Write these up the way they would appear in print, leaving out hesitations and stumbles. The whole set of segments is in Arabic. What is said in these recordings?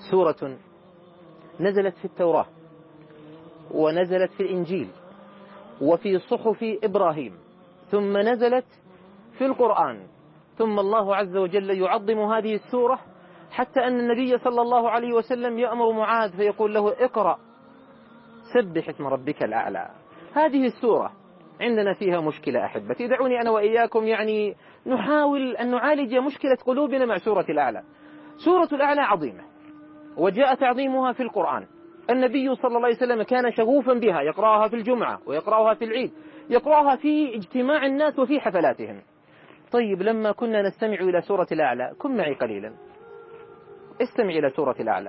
سورة نزلت في التوراة ونزلت في الإنجيل وفي صحف إبراهيم، ثم نزلت في القرآن، ثم الله عز وجل يعظم هذه السورة حتى أن النبي صلى الله عليه وسلم يأمر معاذ فيقول له اقرأ سبح اسم ربك الأعلى. هذه السورة عندنا فيها مشكلة أحبتي، دعوني أنا وإياكم نحاول أن نعالج مشكلة قلوبنا مع سورة الأعلى. سورة الأعلى عظيمة وجاء تعظيمها في القرآن، النبي صلى الله عليه وسلم كان شغوفا بها، يقرأها في الجمعة ويقرأها في العيد، يقرأها في اجتماع الناس وفي حفلاتهم. طيب لما كنا نستمع إلى سورة الأعلى، كن معي قليلا، استمع إلى سورة الأعلى.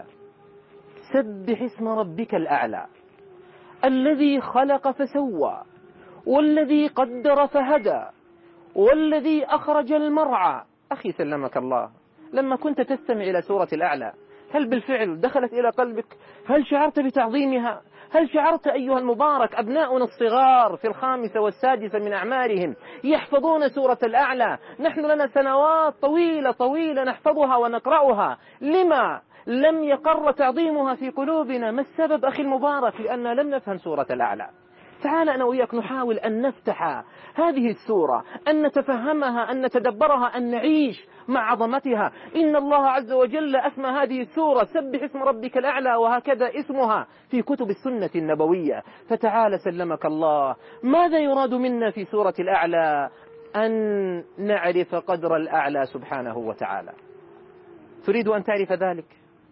سبح اسم ربك الأعلى الذي خلق فسوى والذي قدر فهدى والذي أخرج المرعى. أخي سلمك الله، لما كنت تستمع إلى سورة الأعلى هل بالفعل دخلت إلى قلبك؟ هل شعرت بتعظيمها؟ هل شعرت أيها المبارك أبناؤنا الصغار في 5 و6 من أعمارهم يحفظون سورة الأعلى؟ نحن لنا سنوات طويلة نحفظها ونقرأها، لما لم يقر تعظيمها في قلوبنا؟ ما السبب أخي المبارك؟ لأننا لم نفهم سورة الأعلى. تعال أنا وياك نحاول أن نفتح هذه السورة، أن نتفهمها، أن نتدبرها، أن نعيش مع عظمتها. إن الله عز وجل أسمى هذه السورة سبح اسم ربك الأعلى، وهكذا اسمها في كتب السنة النبوية. فتعال سلمك الله، ماذا يراد منا في سورة الأعلى؟ أن نعرف قدر الأعلى سبحانه وتعالى. تريد أن تعرف ذلك؟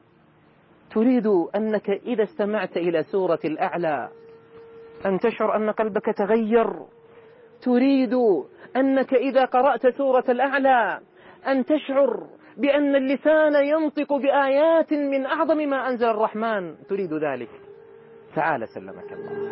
تريد أنك إذا استمعت إلى سورة الأعلى أن تشعر أن قلبك تغير؟ تريد أنك إذا قرأت سورة الأعلى أن تشعر بأن اللسان ينطق بآيات من أعظم ما أنزل الرحمن؟ تريد ذلك؟ تعال سلمك الله.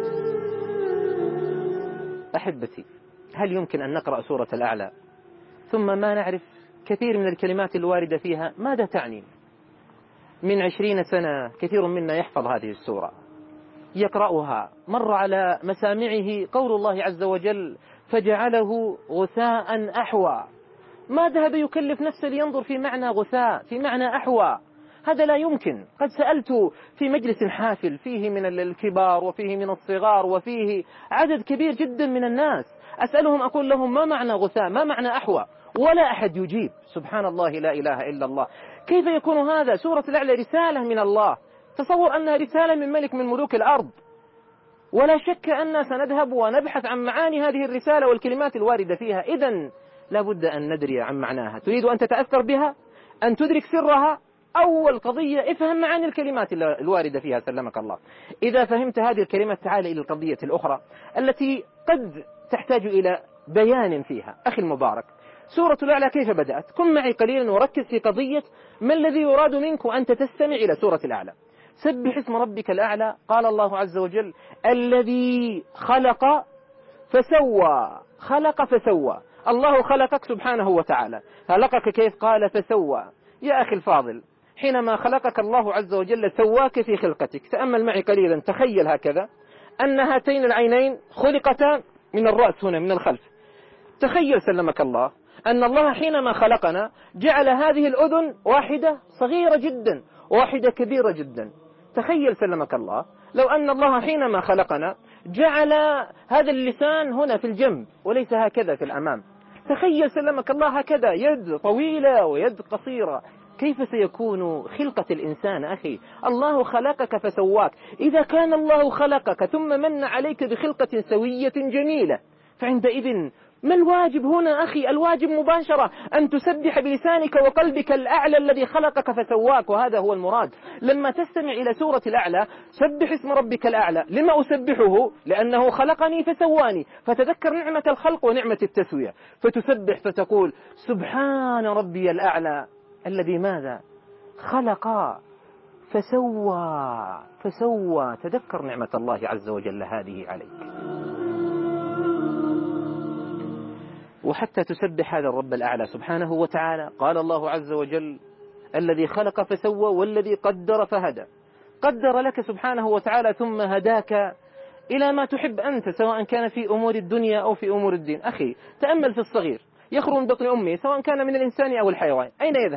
أحبتي، هل يمكن أن نقرأ سورة الأعلى ثم ما نعرف كثير من الكلمات الواردة فيها ماذا تعني؟ من 20 سنة كثير منا يحفظ هذه السورة، يقرأها، مر على مسامعه قول الله عز وجل فجعله غثاء أحوى. ما ذهب يكلف نفسه لينظر في معنى غثاء، في معنى أحوى، هذا لا يمكن. قد سألت في مجلس حافل فيه من الكبار وفيه من الصغار وفيه عدد كبير جدا من الناس، أسألهم أقول لهم ما معنى غثاء، ما معنى أحوى؟ ولا أحد يجيب. سبحان الله، لا إله إلا الله. كيف يكون هذا؟ سورة الأعلى رسالة من الله، تصور أنها رسالة من ملك من ملوك الأرض، ولا شك أننا سنذهب ونبحث عن معاني هذه الرسالة والكلمات الواردة فيها. إذن لابد أن ندري عن معناها. تريد أن تتأثر بها، أن تدرك سرها؟ أول قضية افهم معاني الكلمات الواردة فيها سلمك الله. إذا فهمت هذه الكلمات تعال إلى القضية الأخرى التي قد تحتاج إلى بيان فيها. أخي المبارك، سورة الأعلى كيف بدأت؟ كن معي قليلا وركز في قضية ما الذي يراد منك وأنت تستمع إلى سورة الأعلى. سبح اسم ربك الأعلى، قال الله عز وجل الذي خلق فسوى. خلق فسوى، الله خلقك سبحانه وتعالى. خلقك كيف؟ قال فسوى. يا أخي الفاضل، حينما خلقك الله عز وجل سواك في خلقتك. تأمل معي قليلا، تخيل هكذا أن هاتين العينين خلقتا من الرأس هنا من الخلف. تخيل سلمك الله أن الله حينما خلقنا جعل هذه الأذن واحدة صغيرة جدا واحدة كبيرة جدا. تخيل سلمك الله لو أن الله حينما خلقنا جعل هذا اللسان هنا في الجنب وليس هكذا في الأمام. تخيل سلمك الله هكذا يد طويلة ويد قصيرة. كيف سيكون خلقة الإنسان أخي؟ الله خلقك فسواك. إذا كان الله خلقك ثم من عليك بخلقة سوية جميلة، فعندئذ ما الواجب هنا أخي؟ الواجب مباشرة أن تسبح بلسانك وقلبك الأعلى الذي خلقك فسواك، وهذا هو المراد. لما تستمع إلى سورة الأعلى سبح اسم ربك الأعلى. لما أسبحه؟ لأنه خلقني فسواني، فتذكر نعمة الخلق ونعمة التسوية، فتسبح فتقول سبحان ربي الأعلى الذي ماذا؟ خلق فسوى. تذكر نعمة الله عز وجل هذه عليك. وحتى تسبح هذا الرب الأعلى سبحانه وتعالى قال الله عز وجل الذي خلق فسوى والذي قدر فهدى. قدر لك سبحانه وتعالى ثم هداك إلى ما تحب أنت، سواء كان في أمور الدنيا أو في أمور الدين. أخي تأمل في الصغير يخرج من بطن أمه، سواء كان من الإنسان أو الحيوان، أين يذهب؟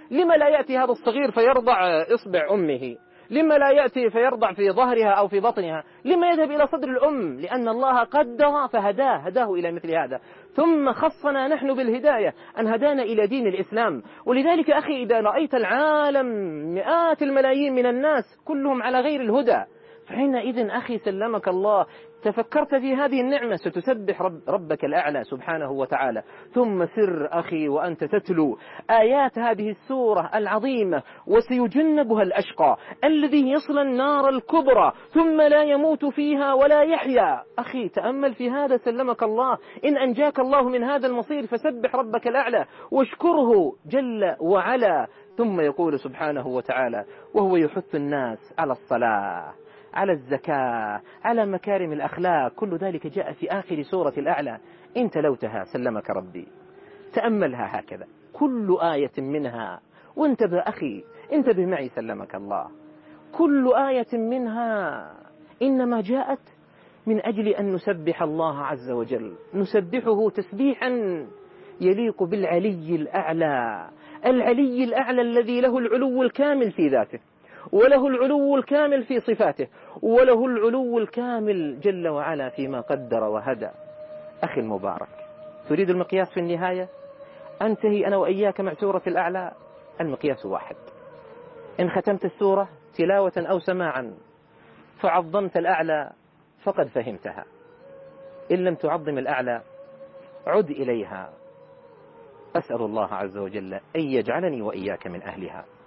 لما لا يأتي هذا الصغير فيرضع إصبع أمه؟ لما لا يأتي فيرضع في ظهرها أو في بطنها؟ لما يذهب إلى صدر الأم؟ لأن الله قدر هداه إلى مثل هذا. ثم خصنا نحن بالهداية أن هدانا إلى دين الإسلام. ولذلك أخي إذا رأيت العالم مئات الملايين من الناس كلهم على غير الهدى، فحينئذ أخي سلمك الله تفكرت في هذه النعمة ستسبح ربك الأعلى سبحانه وتعالى. ثم سر أخي وأنت تتلو آيات هذه السورة العظيمة: وسيجنبها الأشقى الذي يصلى النار الكبرى ثم لا يموت فيها ولا يحيا. أخي تأمل في هذا سلمك الله، إن أنجاك الله من هذا المصير فسبح ربك الأعلى واشكره جل وعلا. ثم يقول سبحانه وتعالى: وهو يحث الناس على الصلاة، على الزكاة، على مكارم الأخلاق. كل ذلك جاء في آخر سورة الأعلى. إن تلوتها سلمك ربي تأملها هكذا كل آية منها، وانتبه أخي، انتبه معي سلمك الله، كل آية منها إنما جاءت من أجل أن نسبح الله عز وجل، نسبحه تسبيحا يليق بالعلي الأعلى، العلي الأعلى الذي له العلو الكامل في ذاته، وله العلو الكامل في صفاته، وله العلو الكامل جل وعلا فيما قدر وهدى. أخي المبارك، تريد المقياس في النهاية؟ أنتهي أنا وإياك مع سورة الأعلى، المقياس واحد: إن ختمت السورة تلاوة أو سماعا فعظمت الأعلى فقد فهمتها، إن لم تعظم الأعلى عد إليها. أسأل الله عز وجل أن يجعلني وإياك من أهلها.